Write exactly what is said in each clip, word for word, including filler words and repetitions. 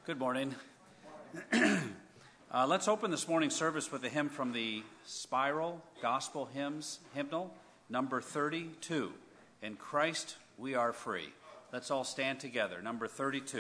Good morning. uh, let's open this morning's service with a hymn from the Spiral Gospel Hymns hymnal, number thirty-two. In Christ we are free. Let's all stand together. Number thirty-two.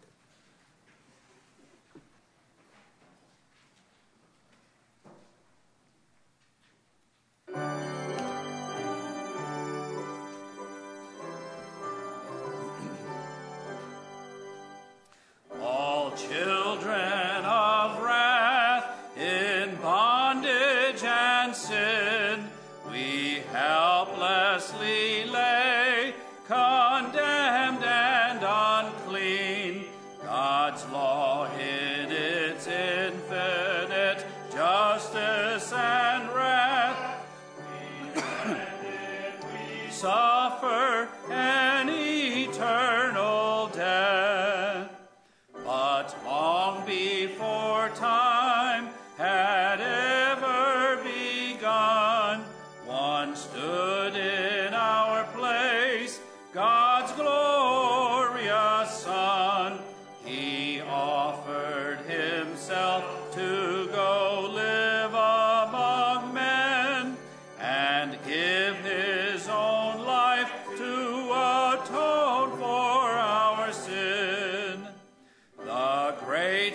Suffer an eternal death, but long before time had ever begun, one stood in our place, God's glorious Son. He offered himself to go live among men and give his own life to atone for our sin. The great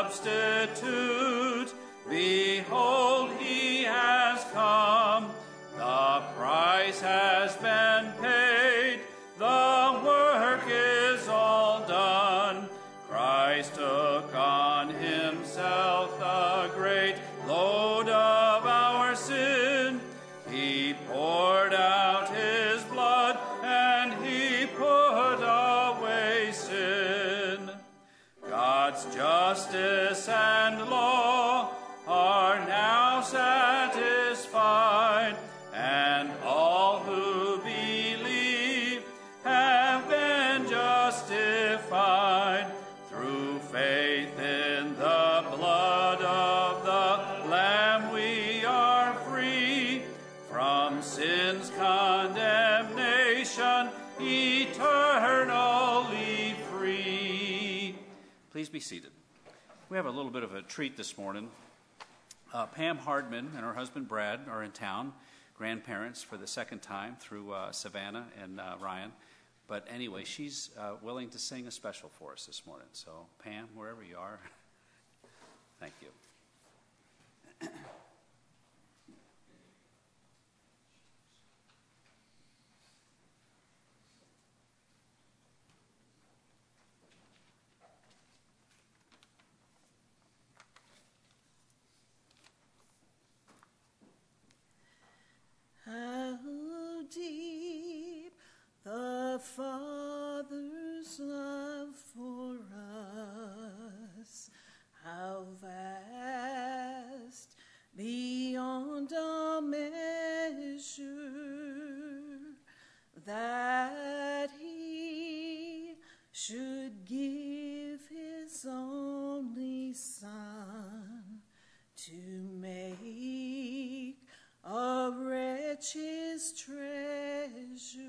substitute, behold, he has come. The price has been paid, the work is all done. Christ took on himself the great load of our sin. He poured out his blood and he put away sin. God's justice and law are now satisfied, and all who believe have been justified through faith in the blood of the Lamb. We are free from sin's condemnation, eternally free. Please be seated. We have a little bit of a treat this morning. Uh, Pam Hardman and her husband Brad are in town, grandparents for the second time through uh, Savannah and uh, Ryan. But anyway, she's uh, willing to sing a special for us this morning. So Pam, wherever you are, thank you. How deep the Father's love for us, how vast beyond all measure, that he should give his only Son to make a wretch his treasure.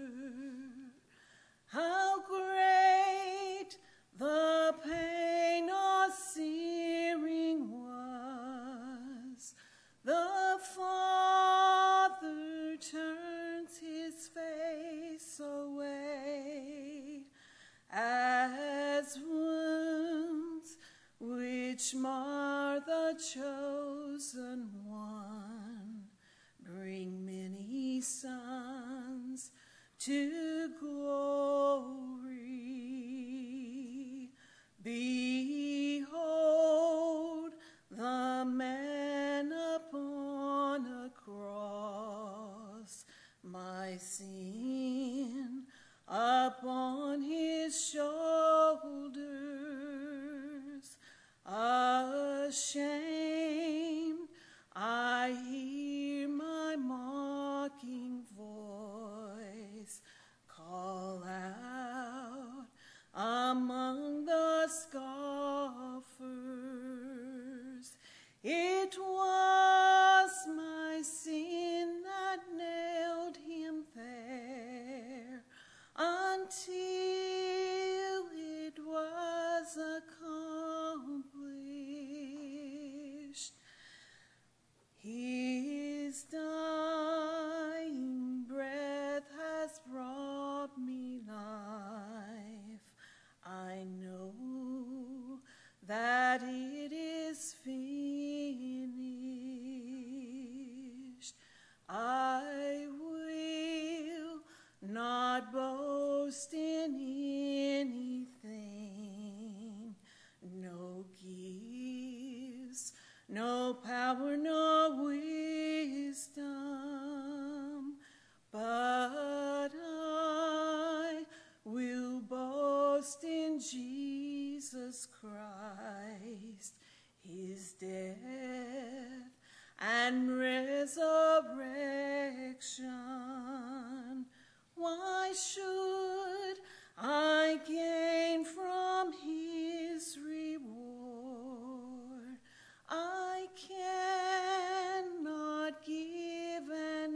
How great the pain of searing was, the Father turns his face away, as wounds which mar the chosen one bring many sons to glory. Behold the man upon a cross, my sin upon his shoulders. Ashamed, I hear my mocking voice call out among the scoffers. It was my sin that nailed him there, until it was accomplished. no power, no wisdom, but I will boast in Jesus Christ, his death and resurrection. Why should I gain from his reward? I cannot give an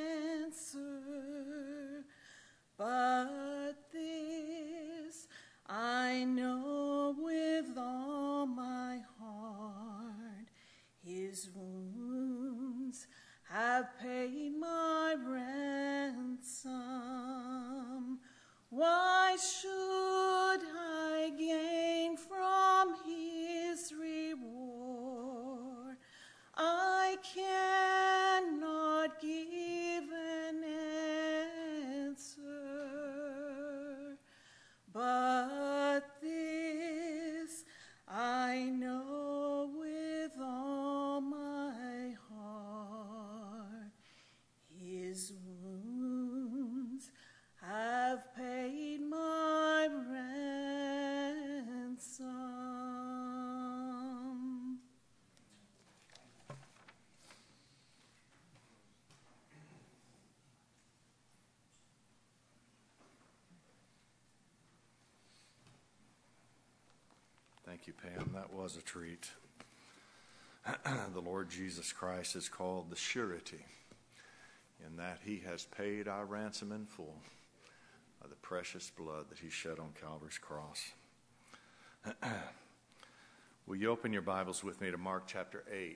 answer, but this I know with all my heart, his wounds have paid my ransom. Why should I gain from his reward? I cannot give an answer, but this I know with all my heart, his wounds have paid my ransom. Thank you, Pam. That was a treat. The Lord Jesus Christ is called the surety, in that he has paid our ransom in full by the precious blood that he shed on Calvary's cross. Will you open your Bibles with me to Mark chapter eight?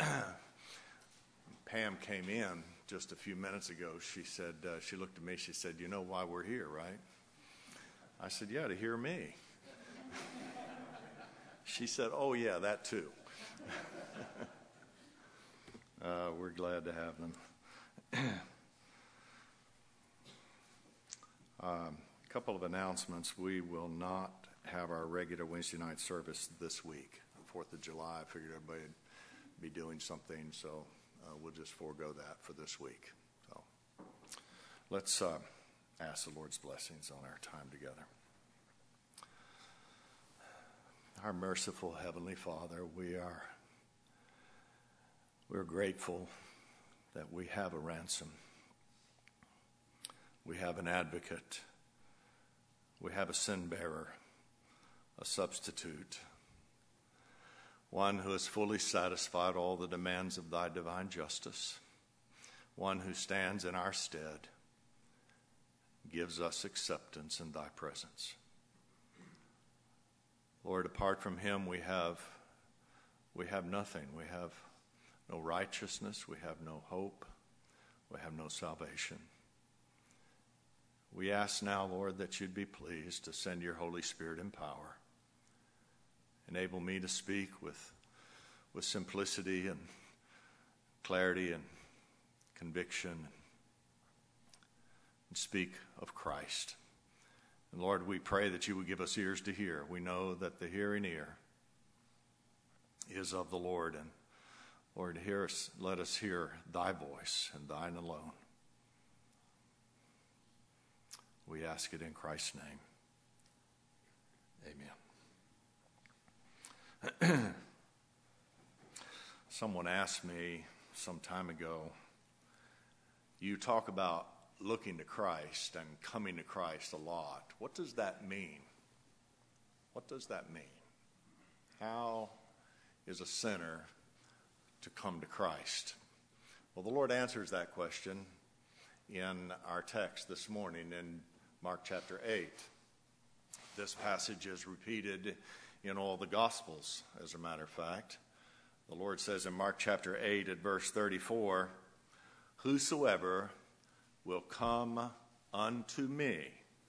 Pam came in just a few minutes ago. She said, uh, she looked at me, she said, "You know why we're here, right?" I said, "Yeah, to hear me." She said, "Oh yeah, that too." uh, we're glad to have them. um, a couple of announcements. We will not have our regular Wednesday night service this week. fourth of July, I figured everybody would be doing something, so uh, we'll just forego that for this week. So let's uh, ask the Lord's blessings on our time together. Our merciful Heavenly Father, we are we're grateful that we have a ransom. We have an advocate. We have a sin bearer, a substitute, one who has fully satisfied all the demands of thy divine justice, one who stands in our stead, gives us acceptance in thy presence. Lord, apart from him, we have we have nothing. We have no righteousness. We have no hope. We have no salvation. We ask now, Lord, that you'd be pleased to send your Holy Spirit in power. Enable me to speak with, with simplicity and clarity and conviction, and speak of Christ. And Lord, we pray that you would give us ears to hear. We know that the hearing ear is of the Lord. And Lord, hear us, let us hear thy voice and thine alone. We ask it in Christ's name. Amen. Someone asked me some time ago, you talk about looking to Christ and coming to Christ a lot. What does that mean? What does that mean? How is a sinner to come to Christ? Well, the Lord answers that question in our text this morning in Mark chapter eight. This passage is repeated in all the Gospels, as a matter of fact. The Lord says in Mark chapter eight at verse thirty-four, "Whosoever will come unto me."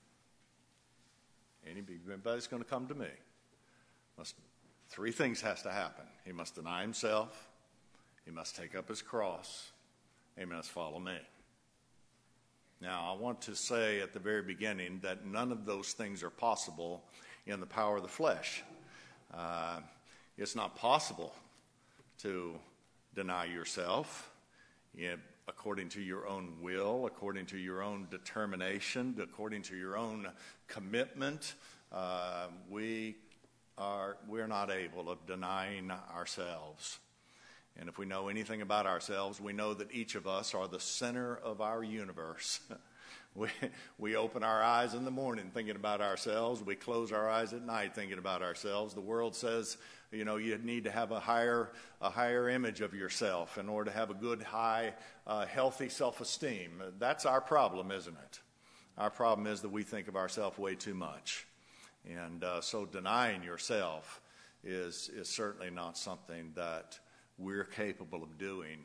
Anybody's going to come to me. Must, three things has to happen. He must deny himself. He must take up his cross. He must follow me. Now, I want to say at the very beginning that none of those things are possible in the power of the flesh. Uh, it's not possible to deny yourself, you know, according to your own will, according to your own determination, according to your own commitment. Uh, we are we're not able of denying ourselves. And if we know anything about ourselves, we know that each of us are the center of our universe. we we open our eyes in the morning thinking about ourselves. We close our eyes at night thinking about ourselves. The world says, you know, you need to have a higher a higher image of yourself in order to have a good, high, uh, healthy self-esteem. That's our problem, isn't it? Our problem is that we think of ourselves way too much. And uh, so denying yourself is is certainly not something that we're capable of doing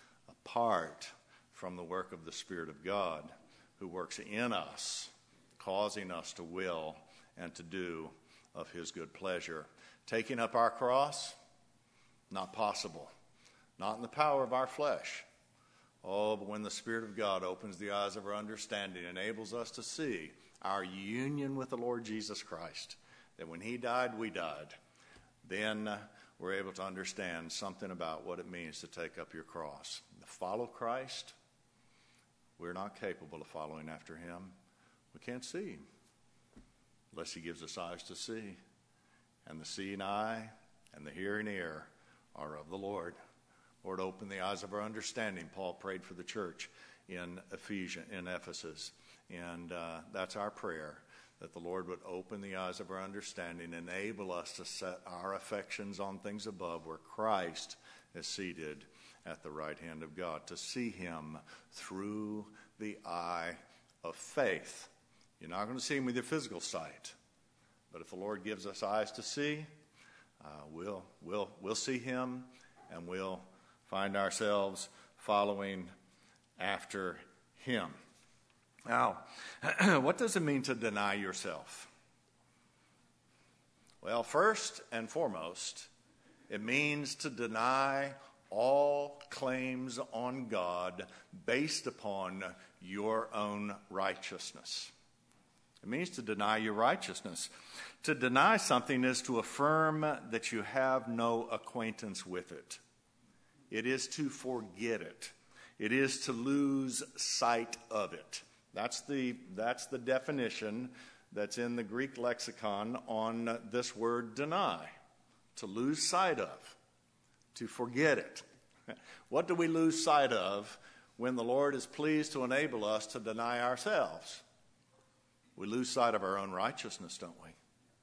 apart from the work of the Spirit of God, who works in us, causing us to will and to do of his good pleasure. Taking up our cross, not possible. Not in the power of our flesh. Oh, but when the Spirit of God opens the eyes of our understanding, enables us to see our union with the Lord Jesus Christ, that when he died, we died, then uh, we're able to understand something about what it means to take up your cross. To follow Christ, we're not capable of following after him. We can't see him unless he gives us eyes to see. And the seeing eye and the hearing ear are of the Lord. Lord, open the eyes of our understanding. Paul prayed for the church in Ephesians, in Ephesus. And uh, that's our prayer, that the Lord would open the eyes of our understanding, enable us to set our affections on things above where Christ is seated at the right hand of God, to see him through the eye of faith. You're not going to see him with your physical sight, but if the Lord gives us eyes to see, uh, we'll, we'll, we'll see him, and we'll find ourselves following after him. Now, what does it mean to deny yourself? Well, first and foremost, it means to deny all claims on God based upon your own righteousness. It means to deny your righteousness. To deny something is to affirm that you have no acquaintance with it. It is to forget it. It is to lose sight of it. That's the, that's the definition that's in the Greek lexicon on this word deny. To lose sight of. To forget it. What do we lose sight of when the Lord is pleased to enable us to deny ourselves? We lose sight of our own righteousness, don't we?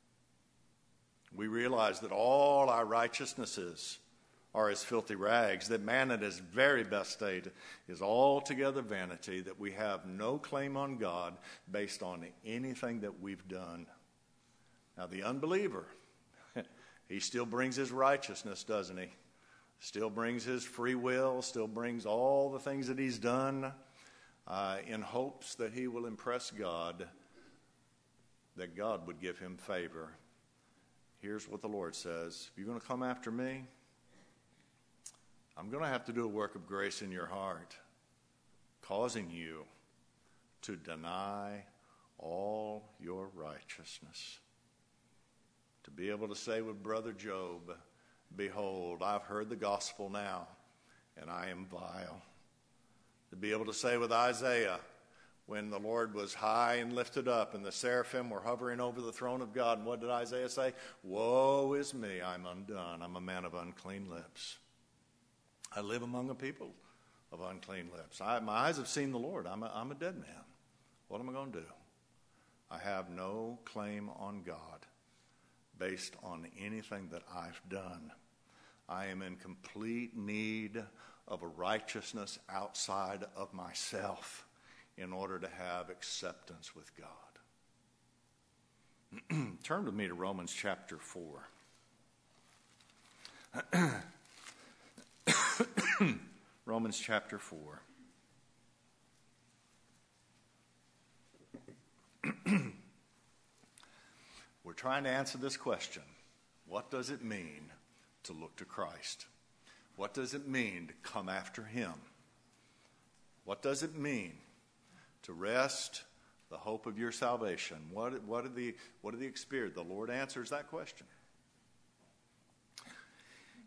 We realize that all our righteousnesses are as filthy rags, that man at his very best state is altogether vanity, that we have no claim on God based on anything that we've done. Now, the unbeliever, he still brings his righteousness, doesn't he? Still brings his free will, still brings all the things that he's done uh, in hopes that he will impress God, that God would give him favor. Here's what the Lord says: if you're going to come after me, I'm going to have to do a work of grace in your heart, causing you to deny all your righteousness. To be able to say with Brother Job, behold, I've heard the gospel now, and I am vile. To be able to say with Isaiah, when the Lord was high and lifted up and the seraphim were hovering over the throne of God, and what did Isaiah say? Woe is me, I'm undone. I'm a man of unclean lips. I live among a people of unclean lips. I, my eyes have seen the Lord. I'm a, I'm a dead man. What am I going to do? I have no claim on God based on anything that I've done. I am in complete need of a righteousness outside of myself in order to have acceptance with God. Turn with me to Romans chapter four. Romans chapter four. We're trying to answer this question. What does it mean to look to Christ? What does it mean to come after him? What does it mean to rest the hope of your salvation? What, what, are the, what are the experience? The Lord answers that question.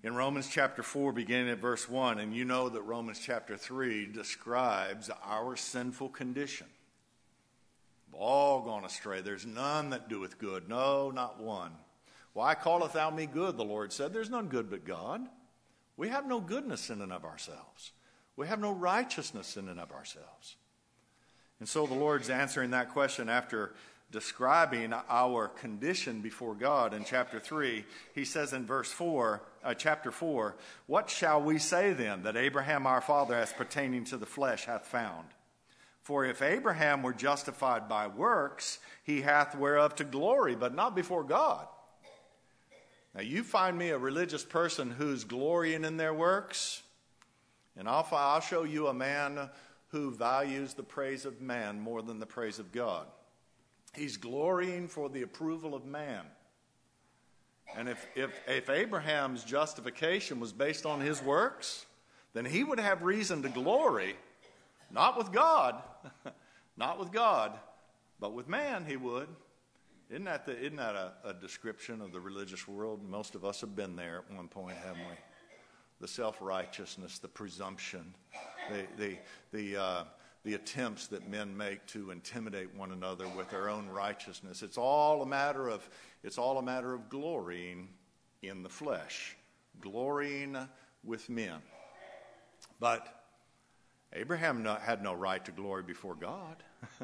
in Romans chapter four, beginning at verse one, and you know that Romans chapter three describes our sinful condition. We've all gone astray. There's none that doeth good. No, not one. Why calleth thou me good, the Lord said. There's none good but God. We have no goodness in and of ourselves. We have no righteousness in and of ourselves. And so the Lord's answering that question after describing our condition before God in chapter three. He says in verse four, uh, chapter four, what shall we say then that Abraham our father as pertaining to the flesh hath found? For if Abraham were justified by works, he hath whereof to glory, but not before God. Now you find me a religious person who's glorying in their works, and I'll, I'll show you a man who values the praise of man more than the praise of God. He's glorying for the approval of man. And if, if, if Abraham's justification was based on his works, then he would have reason to glory, not with God, not with God, but with man he would. Isn't that, the, isn't that a, a description of the religious world? Most of us have been there at one point, haven't we? The self-righteousness, the presumption, the, the, the, uh, the attempts that men make to intimidate one another with their own righteousness. It's all a matter of, it's all a matter of glorying in the flesh, glorying with men. But Abraham no, had no right to glory before God.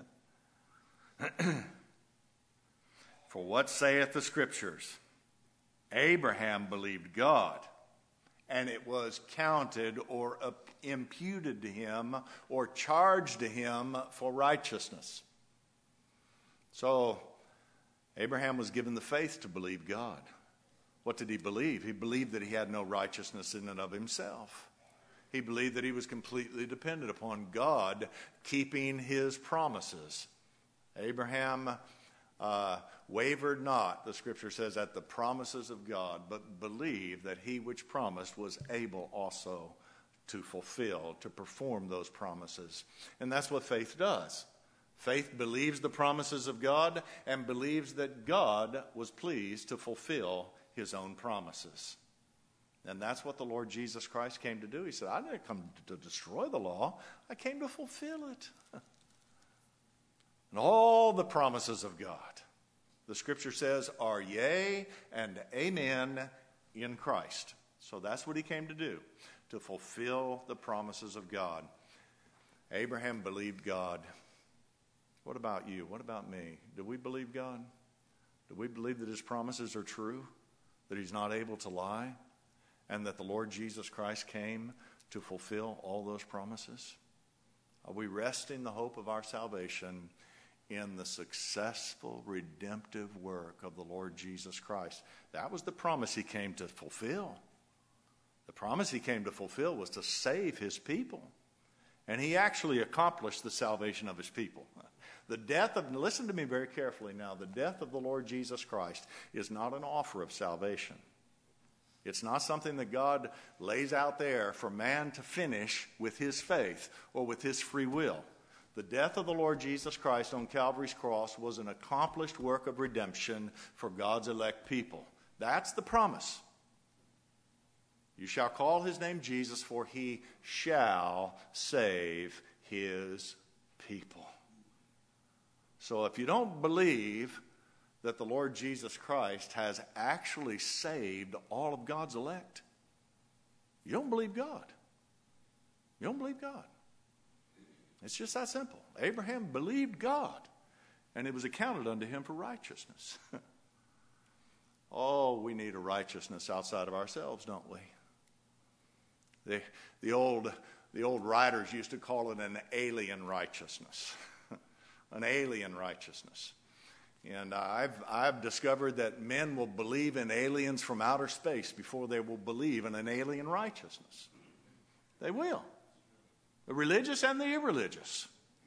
For what saith the Scriptures? Abraham believed God, and it was counted or imputed to him or charged to him for righteousness. So Abraham was given the faith to believe God. What did he believe? He believed that he had no righteousness in and of himself. He believed that he was completely dependent upon God keeping his promises. Abraham uh, wavered not, the Scripture says, at the promises of God, but believed that he which promised was able also to fulfill, to perform those promises. And that's what faith does. Faith believes the promises of God and believes that God was pleased to fulfill his own promises. And that's what the Lord Jesus Christ came to do. He said, I didn't come to destroy the law. I came to fulfill it. And all the promises of God, the Scripture says, are yea and amen in Christ. So that's what he came to do, to fulfill the promises of God. Abraham believed God. What about you? What about me? Do we believe God? Do we believe that his promises are true, that he's not able to lie, and that the Lord Jesus Christ came to fulfill all those promises? Are we resting the hope of our salvation in the successful redemptive work of the Lord Jesus Christ? That was the promise he came to fulfill. The promise he came to fulfill was to save his people. And he actually accomplished the salvation of his people. The death of, listen to me very carefully now, the death of the Lord Jesus Christ is not an offer of salvation. It's not something that God lays out there for man to finish with his faith or with his free will. The death of the Lord Jesus Christ on Calvary's cross was an accomplished work of redemption for God's elect people. That's the promise. You shall call his name Jesus, for he shall save his people. So if you don't believe that the Lord Jesus Christ has actually saved all of God's elect, you don't believe God. You don't believe God. It's just that simple. Abraham believed God, and it was accounted unto him for righteousness. Oh, we need a righteousness outside of ourselves, don't we? The, the, old, the old writers used to call it an alien righteousness. An alien righteousness. And I've, I've discovered that men will believe in aliens from outer space before they will believe in an alien righteousness. They will. The religious and the irreligious.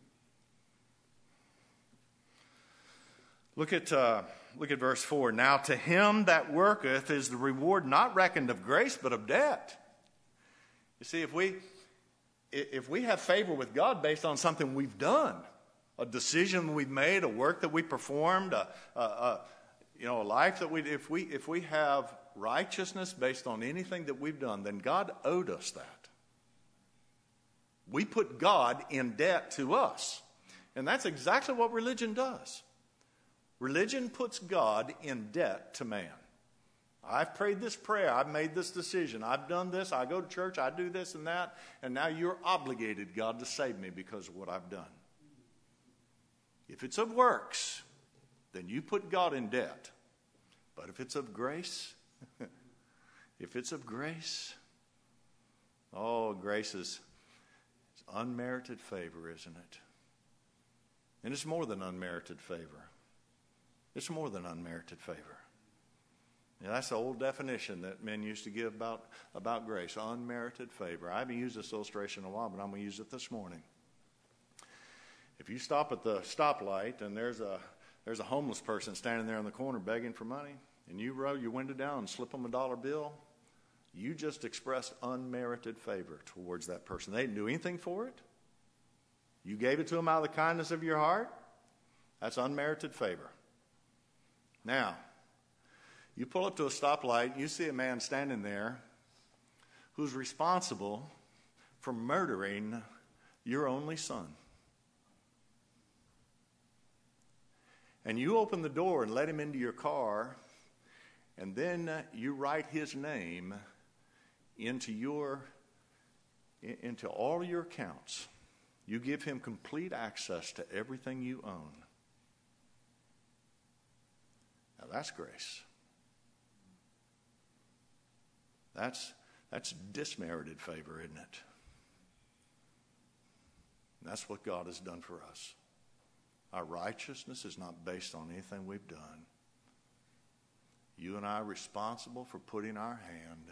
Look at, uh, look at verse four. Now to him that worketh is the reward not reckoned of grace, but of debt. You see, if we, if we have favor with God based on something we've done, a decision we've made, a work that we performed, a, a, a, you know, a life that we, if we, if we have righteousness based on anything that we've done, then God owed us that. We put God in debt to us. And that's exactly what religion does. Religion puts God in debt to man. I've prayed this prayer. I've made this decision. I've done this. I go to church. I do this and that. And now you're obligated, God, to save me because of what I've done. If it's of works, then you put God in debt. But if it's of grace, if it's of grace, oh, grace is unmerited favor, isn't it? And it's more than unmerited favor. It's more than unmerited favor. Yeah, that's the old definition that men used to give about, about grace, unmerited favor. I haven't used this illustration in a while, but I'm going to use it this morning. If you stop at the stoplight and there's a there's a homeless person standing there in the corner begging for money, and you roll your window down and slip them a dollar bill, you just expressed unmerited favor towards that person. They didn't do anything for it. You gave it to them out of the kindness of your heart. That's unmerited favor. Now, you pull up to a stoplight, and you see a man standing there who's responsible for murdering your only son. And you open the door and let him into your car, and then you write his name into your into all your accounts. You give him complete access to everything you own. Now that's grace. That's that's dismerited favor, isn't it? And that's what God has done for us. Our righteousness is not based on anything we've done. You and I are responsible for putting our hand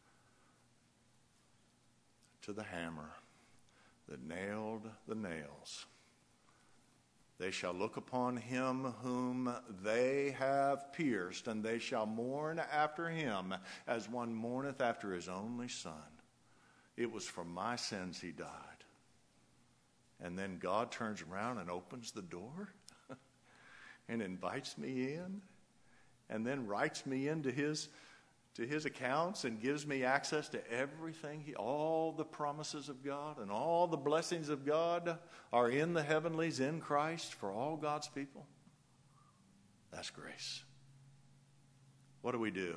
to the hammer that nailed the nails. They shall look upon him whom they have pierced, and they shall mourn after him as one mourneth after his only son. It was for my sins he died. And then God turns around and opens the door and invites me in, and then writes me into his to his accounts and gives me access to everything. He, all the promises of God and all the blessings of God are in the heavenlies in Christ for all God's people. That's grace. What do we do?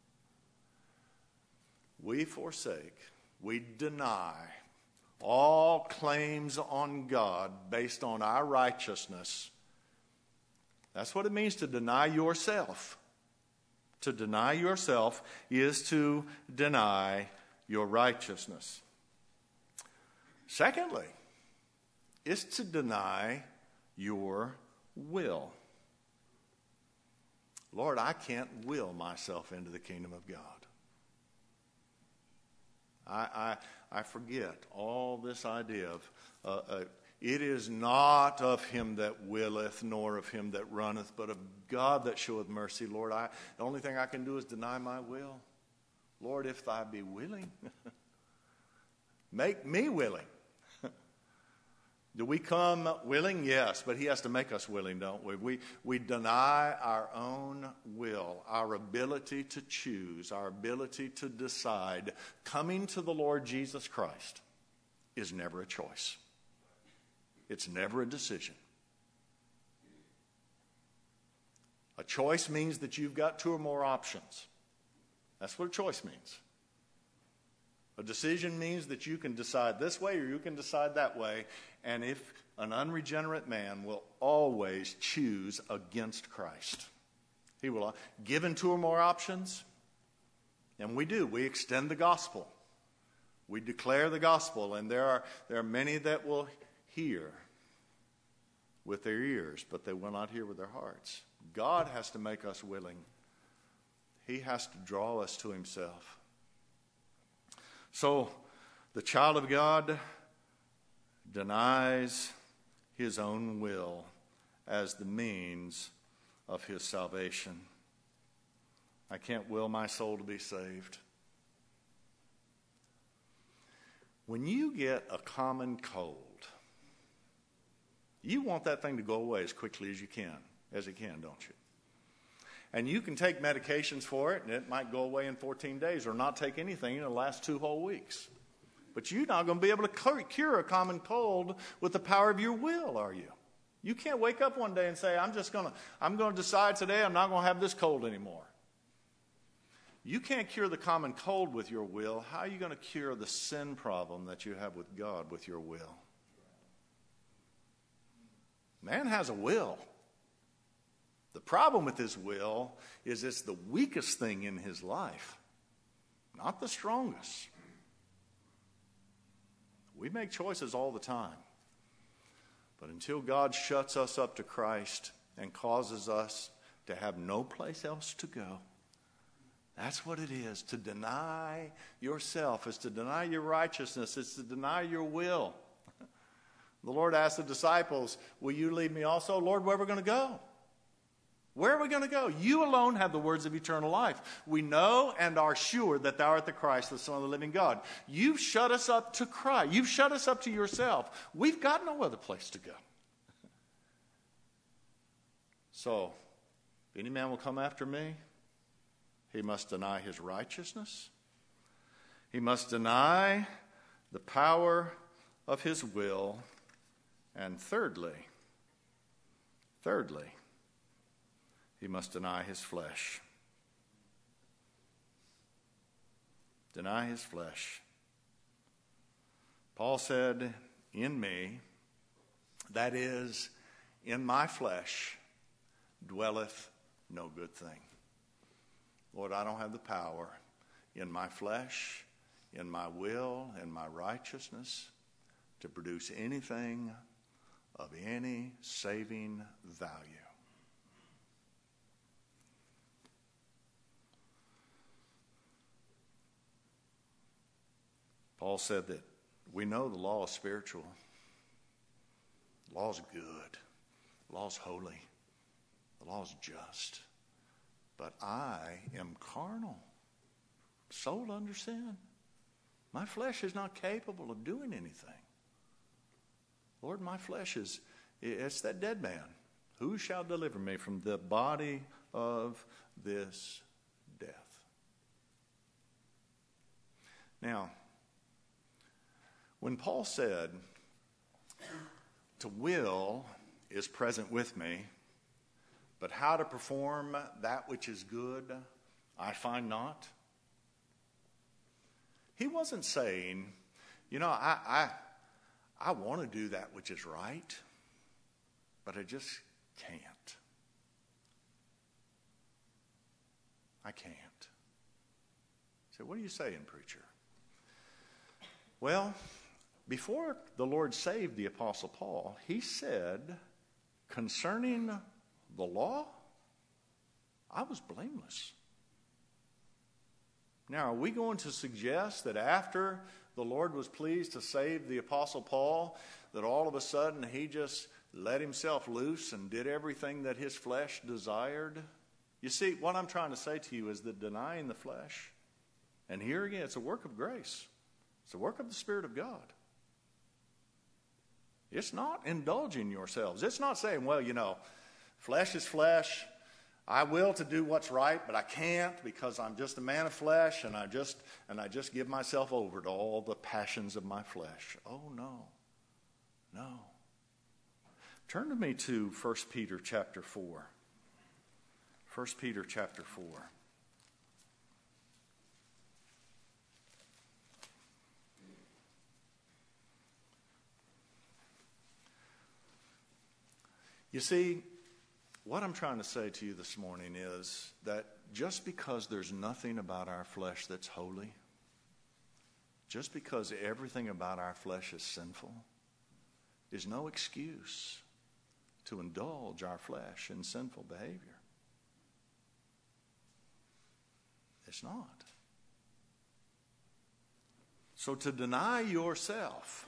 We forsake, we deny all claims on God based on our righteousness. That's what it means to deny yourself. To deny yourself is to deny your righteousness. Secondly, is to deny your will. Lord, I can't will myself into the kingdom of God. I, I, I forget all this idea of uh, uh, it is not of him that willeth, nor of him that runneth, but of God that showeth mercy. Lord, I, the only thing I can do is deny my will. Lord, if thy be willing, make me willing. Do we come willing? Yes, but he has to make us willing, don't we? We, we deny our own will, our ability to choose, our ability to decide. Coming to the Lord Jesus Christ is never a choice. It's never a decision. A choice means that you've got two or more options. That's what a choice means. A decision means that you can decide this way or you can decide that way. And if an unregenerate man will always choose against Christ. He will, given two or more options, and we do. We extend the gospel. We declare the gospel, and there are there are many that will hear with their ears, but they will not hear with their hearts. God has to make us willing. He has to draw us to himself. So, the child of God denies his own will as the means of his salvation. I can't will my soul to be saved. When you get a common cold, you want that thing to go away as quickly as you can, as it can, don't you? And you can take medications for it, and it might go away in fourteen days, or not take anything, and it'll last two whole weeks. But you're not going to be able to cure a common cold with the power of your will, are you? You can't wake up one day and say, I'm just going to, I'm going to decide today I'm not going to have this cold anymore. You can't cure the common cold with your will. How are you going to cure the sin problem that you have with God with your will? Man has a will. The problem with his will is it's the weakest thing in his life, not the strongest. We make choices all the time. But until God shuts us up to Christ and causes us to have no place else to go, that's what it is. To deny yourself is to deny your righteousness. It's to deny your will. The Lord asked the disciples, will you lead me also? Lord, where are we going to go? Where are we going to go? You alone have the words of eternal life. We know and are sure that thou art the Christ, the Son of the living God. You've shut us up to Christ. You've shut us up to yourself. We've got no other place to go. So, if any man will come after me, he must deny his righteousness. He must deny the power of his will. And thirdly, thirdly, he must deny his flesh. Deny his flesh. Paul said, in me, that is, in my flesh, dwelleth no good thing. Lord, I don't have the power in my flesh, in my will, in my righteousness to produce anything of any saving value. Paul said that we know the law is spiritual. The law is good. The law is holy. The law is just. But I am carnal, sold under sin. My flesh is not capable of doing anything. Lord, my flesh is, it's that dead man. Who shall deliver me from the body of this death? Now, when Paul said, to will is present with me, but how to perform that which is good, I find not. He wasn't saying, you know, I, I, I want to do that which is right, but I just can't. I can't. So what are you saying, preacher? Well, before the Lord saved the Apostle Paul, he said, concerning the law, I was blameless. Now, are we going to suggest that after the Lord was pleased to save the Apostle Paul, that all of a sudden he just let himself loose and did everything that his flesh desired? You see, what I'm trying to say to you is that denying the flesh, and here again, it's a work of grace. It's a work of the Spirit of God. It's not indulging yourselves. It's not saying, well, you know, flesh is flesh. I will to do what's right, but I can't because I'm just a man of flesh, and I just and I just give myself over to all the passions of my flesh. Oh no. No. Turn to me to First Peter chapter four. First Peter chapter four. You see, what I'm trying to say to you this morning is that just because there's nothing about our flesh that's holy, just because everything about our flesh is sinful, is no excuse to indulge our flesh in sinful behavior. It's not. So to deny yourself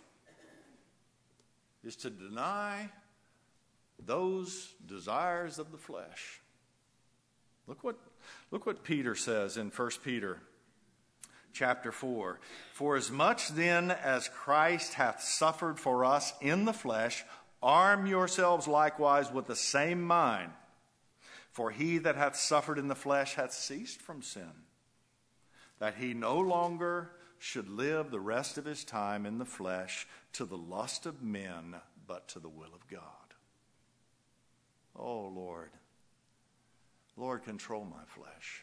is to deny those desires of the flesh. Look what, look what Peter says in First Peter chapter four. For as much then as Christ hath suffered for us in the flesh, arm yourselves likewise with the same mind. For he that hath suffered in the flesh hath ceased from sin, that he no longer should live the rest of his time in the flesh to the lust of men, but to the will of God. Oh, Lord. Lord, control my flesh.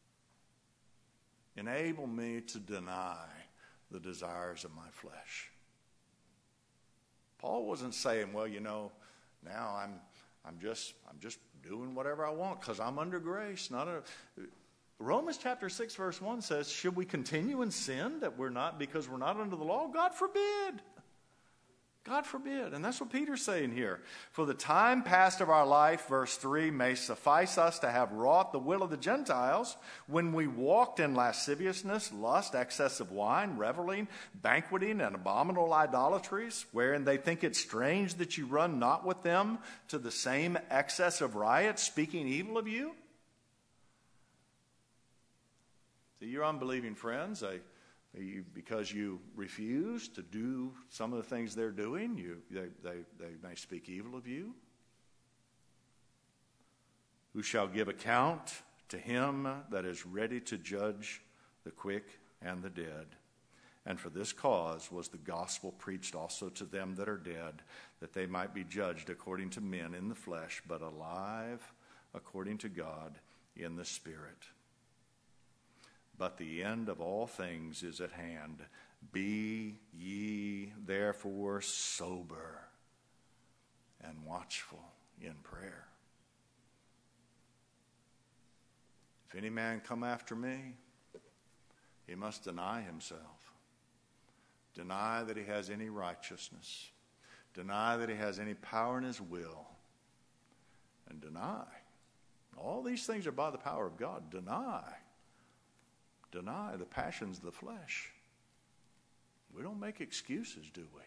Enable me to deny the desires of my flesh. Paul wasn't saying, well, you know, now I'm I'm just I'm just doing whatever I want because I'm under grace. Not a Romans chapter six verse one says, should we continue in sin that we're not because we're not under the law? God forbid. God forbid. And that's what Peter's saying here. For the time past of our life, verse three, may suffice us to have wrought the will of the Gentiles when we walked in lasciviousness, lust, excess of wine, reveling, banqueting, and abominable idolatries, wherein they think it strange that you run not with them to the same excess of riot, speaking evil of you. To your unbelieving friends, they You, because you refuse to do some of the things they're doing, you, they, they, they may speak evil of you. Who shall give account to him that is ready to judge the quick and the dead? And for this cause was the gospel preached also to them that are dead, that they might be judged according to men in the flesh, but alive according to God in the Spirit. But the end of all things is at hand. Be ye therefore sober and watchful in prayer. If any man come after me, he must deny himself. Deny that he has any righteousness. Deny that he has any power in his will. And deny. All these things are by the power of God. Deny. Deny the passions of the flesh. We don't make excuses, do we?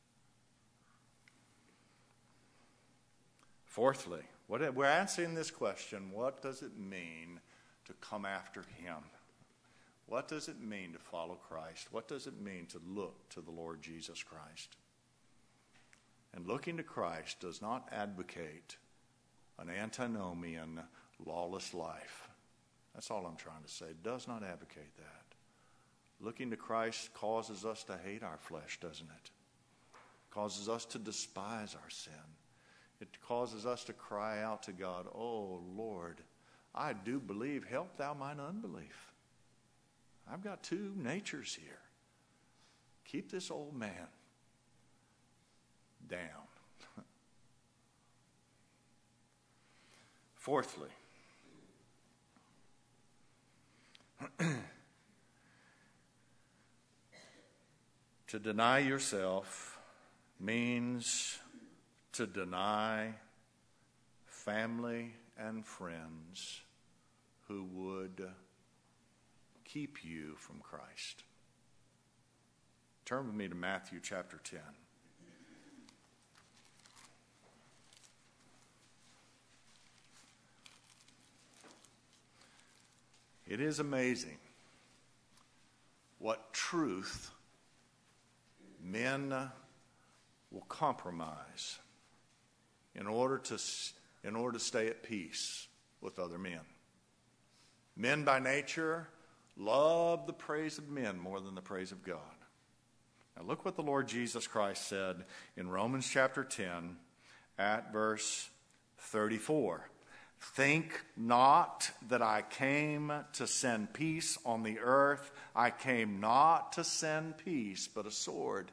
Fourthly, what, we're answering this question, what does it mean to come after him? What does it mean to follow Christ? What does it mean to look to the Lord Jesus Christ? And looking to Christ does not advocate an antinomian, lawless life. That's all I'm trying to say. It does not advocate that. Looking to Christ causes us to hate our flesh, doesn't it? Causes us to despise our sin. It causes us to cry out to God, oh, Lord, I do believe, help thou mine unbelief. I've got two natures here. Keep this old man down. Fourthly, to deny yourself means to deny family and friends who would keep you from Christ. Turn with me to Matthew chapter ten. It is amazing what truth men will compromise in order to in order to stay at peace with other men. Men by nature love the praise of men more than the praise of God. Now look what the Lord Jesus Christ said in Romans chapter ten at verse thirty-four. Think not that I came to send peace on the earth. I came not to send peace, but a sword.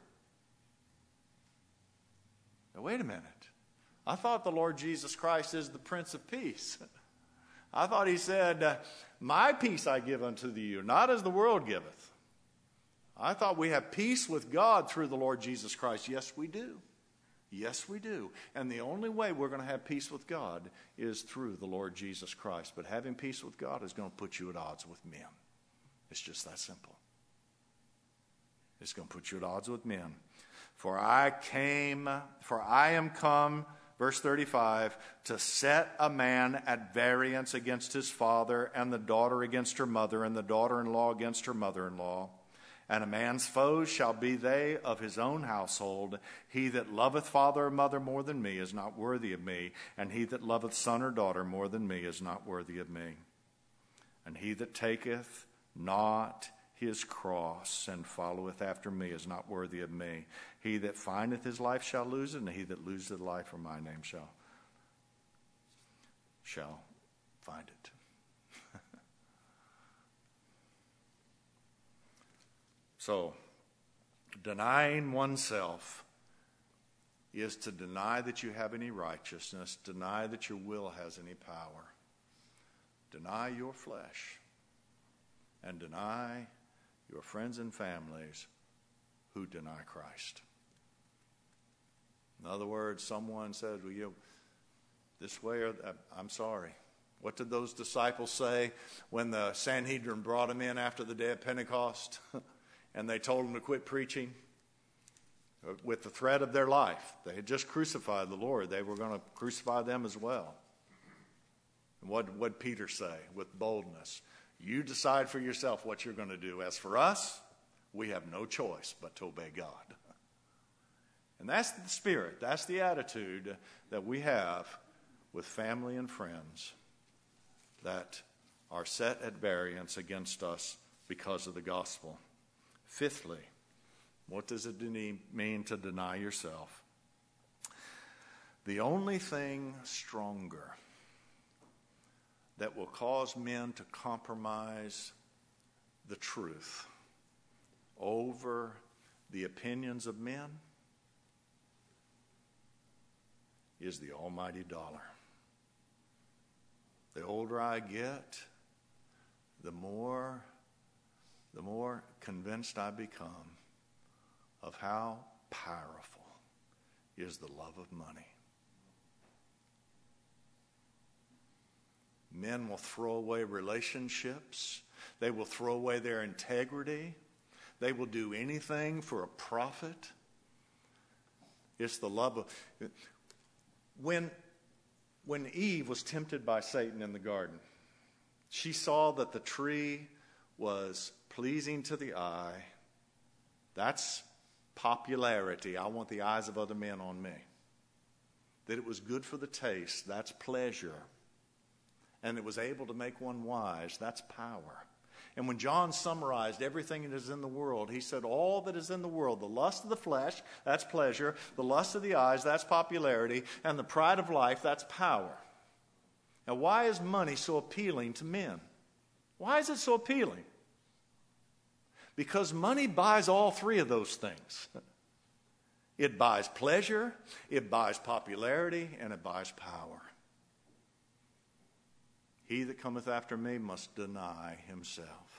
Now, wait a minute. I thought the Lord Jesus Christ is the Prince of Peace. I thought he said, my peace I give unto you, not as the world giveth. I thought we have peace with God through the Lord Jesus Christ. Yes, we do. Yes, we do. And the only way we're going to have peace with God is through the Lord Jesus Christ. But having peace with God is going to put you at odds with men. It's just that simple. It's going to put you at odds with men. For I came, for I am come, verse thirty-five, to set a man at variance against his father, and the daughter against her mother, and the daughter-in-law against her mother-in-law. And a man's foes shall be they of his own household. He that loveth father or mother more than me is not worthy of me, and he that loveth son or daughter more than me is not worthy of me. And he that taketh not his cross and followeth after me is not worthy of me. He that findeth his life shall lose it, and he that loseth life for my name shall, shall find it. So, denying oneself is to deny that you have any righteousness, deny that your will has any power, deny your flesh, and deny your friends and families who deny Christ. In other words, someone says, well, you, this way or that, I'm sorry. What did those disciples say when the Sanhedrin brought them in after the day of Pentecost? And they told them to quit preaching with the threat of their life. They had just crucified the Lord. They were going to crucify them as well. And what did Peter say with boldness? You decide for yourself what you're going to do. As for us, we have no choice but to obey God. And that's the spirit, that's the attitude that we have with family and friends that are set at variance against us because of the gospel. Fifthly, what does it mean to deny yourself? The only thing stronger that will cause men to compromise the truth over the opinions of men is the almighty dollar. The older I get, the more the more convinced I become of how powerful is the love of money. Men will throw away relationships. They will throw away their integrity. They will do anything for a profit. It's the love of... When, when Eve was tempted by Satan in the garden, she saw that the tree was pleasing to the eye. That's popularity. I want the eyes of other men on me. That it was good for the taste. That's pleasure. And it was able to make one wise. That's power. And when John summarized everything that is in the world, he said all that is in the world, the lust of the flesh, that's pleasure, the lust of the eyes, that's popularity, and the pride of life, that's power. Now, why is money so appealing to men? Why is it so appealing? Because money buys all three of those things. It buys pleasure, it buys popularity, and it buys power. He that cometh after me must deny himself.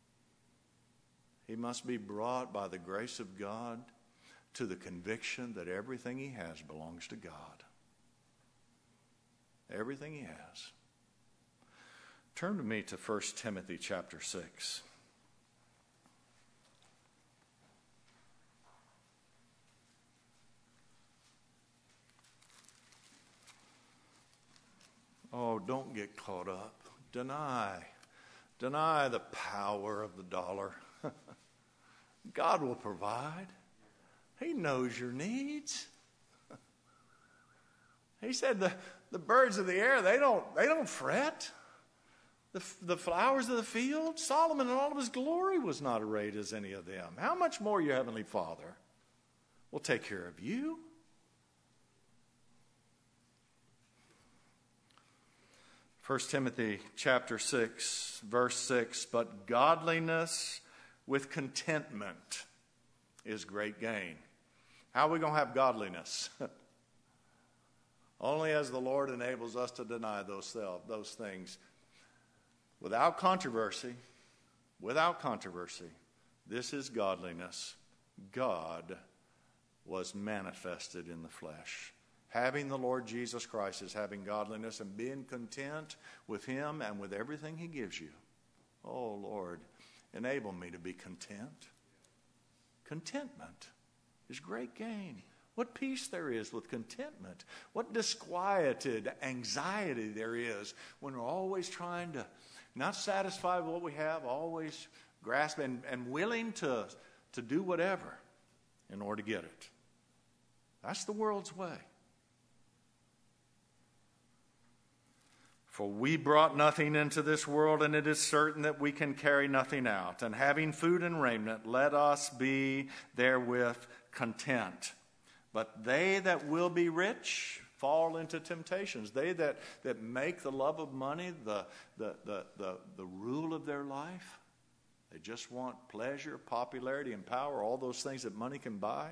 He must be brought by the grace of God to the conviction that everything he has belongs to God. Everything he has. Turn to me to First Timothy chapter six. Oh, don't get caught up. Deny. Deny the power of the dollar. God will provide. He knows your needs. He said the, the birds of the air, they don't, they don't fret. The, the flowers of the field, Solomon in all of his glory was not arrayed as any of them. How much more your heavenly Father will take care of you? First Timothy chapter six, verse six, but godliness with contentment is great gain. How are we going to have godliness? Only as the Lord enables us to deny those, self, those things. Without controversy, without controversy, this is godliness. God was manifested in the flesh. Having the Lord Jesus Christ is having godliness and being content with him and with everything he gives you. Oh, Lord, enable me to be content. Contentment is great gain. What peace there is with contentment. What disquieted anxiety there is when we're always trying to, not satisfied with what we have, always grasp and, and willing to, to do whatever in order to get it. That's the world's way. For we brought nothing into this world, and it is certain that we can carry nothing out. And having food and raiment, let us be therewith content. But they that will be rich fall into temptations. They that, that make the love of money the, the, the, the, the rule of their life. They just want pleasure, popularity, and power, all those things that money can buy.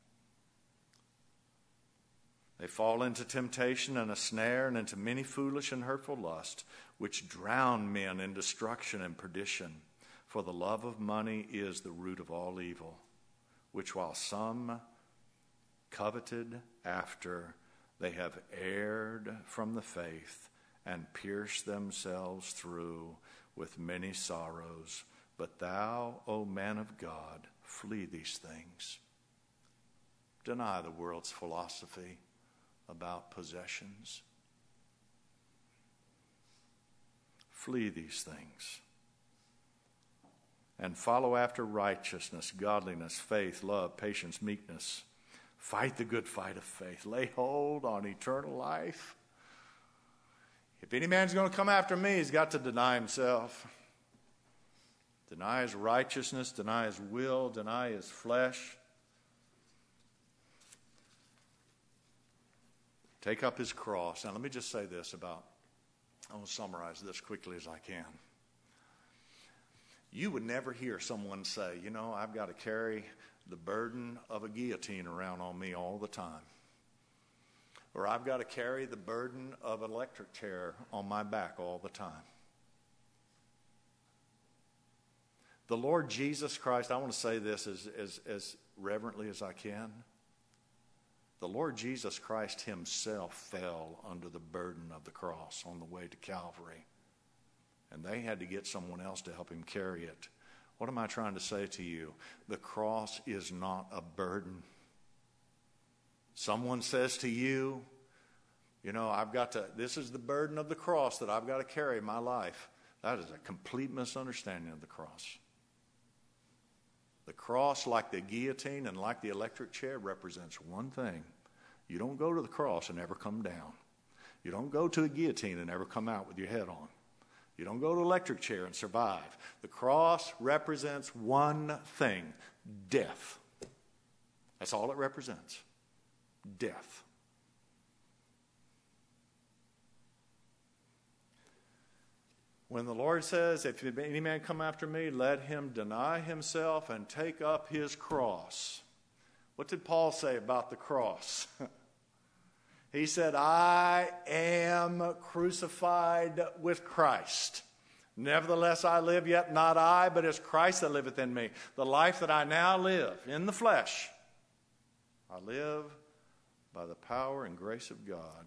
They fall into temptation and a snare and into many foolish and hurtful lusts, which drown men in destruction and perdition. For the love of money is the root of all evil, which while some coveted after, they have erred from the faith and pierced themselves through with many sorrows. But thou, O man of God, flee these things. Deny the world's philosophy about possessions. Flee these things. And follow after righteousness, godliness, faith, love, patience, meekness. Fight the good fight of faith. Lay hold on eternal life. If any man's going to come after me, he's got to deny himself. Deny his righteousness, deny his will, deny his flesh. Take up his cross. Now, let me just say this about, I want to summarize this quickly as I can. You would never hear someone say, you know, I've got to carry the burden of a guillotine around on me all the time. Or I've got to carry the burden of an electric chair on my back all the time. The Lord Jesus Christ, I want to say this as, as, as reverently as I can. The Lord Jesus Christ himself fell under the burden of the cross on the way to Calvary. And they had to get someone else to help him carry it. What am I trying to say to you? The cross is not a burden. Someone says to you, you know, I've got to, this is the burden of the cross that I've got to carry in my life. That is a complete misunderstanding of the cross. The cross, like the guillotine and like the electric chair, represents one thing. You don't go to the cross and never come down. You don't go to a guillotine and never come out with your head on. You don't go to an electric chair and survive. The cross represents one thing, death. That's all it represents, death. When the Lord says, if any man come after me, let him deny himself and take up his cross. What did Paul say about the cross? He said, I am crucified with Christ. Nevertheless I live, yet not I, but it's Christ that liveth in me. The life that I now live in the flesh, I live by the power and grace of God,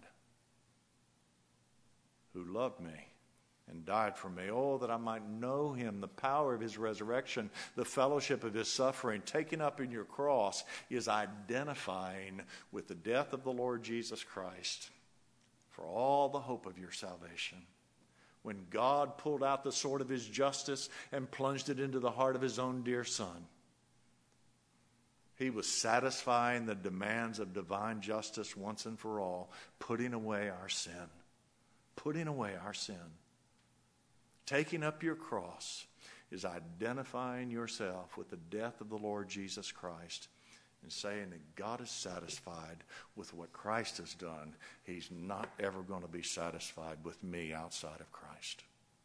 who loved me and died for me. Oh, that I might know him, the power of his resurrection, the fellowship of his suffering. Taking up in your cross is identifying with the death of the Lord Jesus Christ for all the hope of your salvation. When God pulled out the sword of his justice and plunged it into the heart of his own dear Son, he was satisfying the demands of divine justice once and for all, putting away our sin. Putting away our sin. Taking up your cross is identifying yourself with the death of the Lord Jesus Christ and saying that God is satisfied with what Christ has done. He's not ever going to be satisfied with me outside of Christ.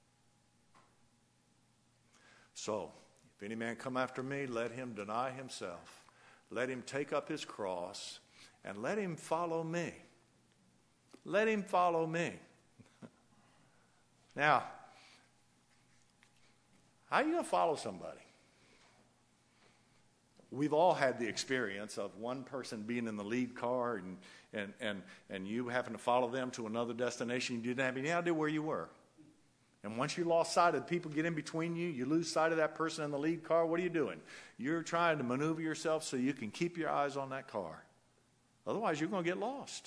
So, if any man come after me, let him deny himself. Let him take up his cross and let him follow me. Let him follow me. Now, how are you going to follow somebody? We've all had the experience of one person being in the lead car and, and, and, and you having to follow them to another destination. You didn't have any idea where you were. And once you lost sight of people get in between you, you lose sight of that person in the lead car, what are you doing? You're trying to maneuver yourself so you can keep your eyes on that car. Otherwise, you're going to get lost.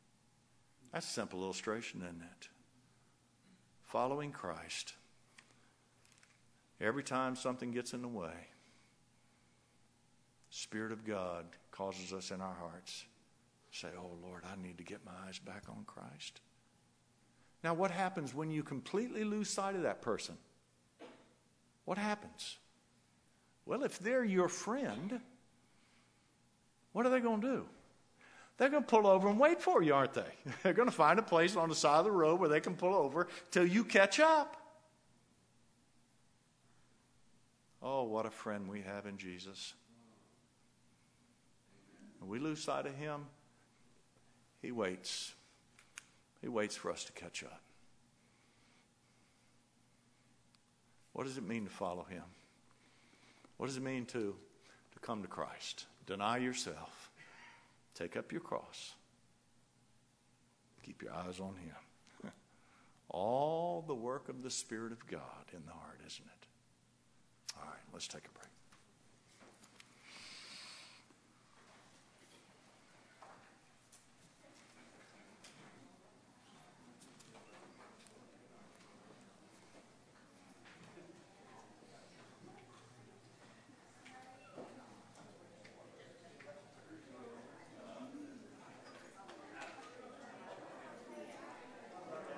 That's a simple illustration, isn't it? Following Christ Every time something gets in the way, the Spirit of God causes us in our hearts to say, oh, Lord, I need to get my eyes back on Christ. Now, what happens when you completely lose sight of that person? What happens? Well, if they're your friend, what are they going to do? They're going to pull over and wait for you, aren't they? They're going to find a place on the side of the road where they can pull over till you catch up. Oh, what a friend we have in Jesus. When we lose sight of him, he waits. He waits for us to catch up. What does it mean to follow him? What does it mean to, to come to Christ? Deny yourself. Take up your cross. Keep your eyes on him. All the work of the Spirit of God in the heart, isn't it? All right, let's take a break.